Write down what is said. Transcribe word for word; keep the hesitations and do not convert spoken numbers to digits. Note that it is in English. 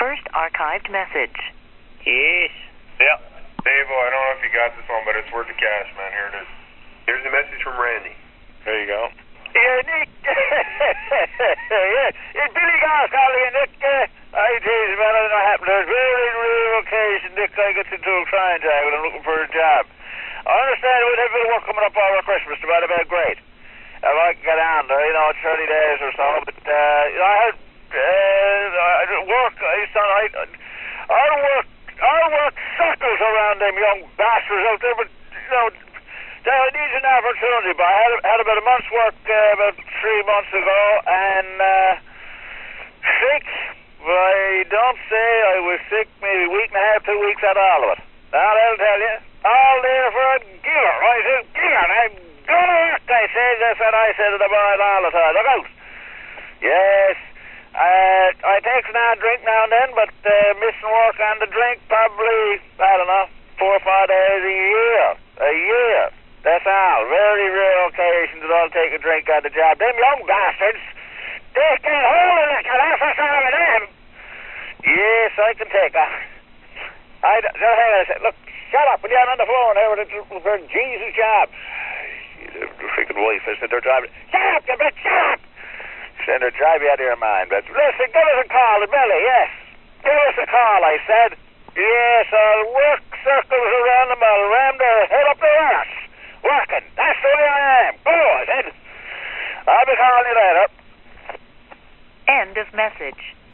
first archived message. Yes. Yeah. Dave, I don't know if you got this one, but it's worth the cash, man. Here it is. Here's a message from Randy. There you go. Yeah, Nick. Yeah, it's Billy Goss calling, Nick. Uh, I tell you, man, I don't know what happened. There's very rare occasion, Nick, I get into a crime job when I'm looking for a job. I understand we'd have a bit of work coming up over Christmas, about about great. If I can get on there, you know, it's thirty days or so, but, uh, you know, I had, uh, I work, I used to, I, I work, I work circles around them young bastards out there, but, you know, I need an opportunity, but I had, had about a month's work, uh, about three months ago, and, uh, sick, I don't say I was sick, maybe a week and a half, two weeks out of all of it. Now, I'll tell you, all there for a giver, I said, giver, I'm gonna work, I said, that's what I said to the boys all the time, look out. Yes, uh, I take a drink now and then, but uh, missing work on the drink probably, I don't know, four or five days a year, a year, that's all. Very rare occasions that I'll take a drink on the job. Them young bastards, they can't hold a liquor, that's what's wrong with them. Yes, I can take a, I, just hang on a second, look, shut up, when you're on the phone there with a, for Jesus' job. The freaking wife is that they're driving. Shut up, you bitch, shut up! Send her drive you out of your mind. But listen, give us a call, Billy, yes. Give us a call, I said. Yes, I'll work circles around them, I'll ram their head up their arse. Working, that's the way I am. Go, I said. I'll be calling you later. End of message.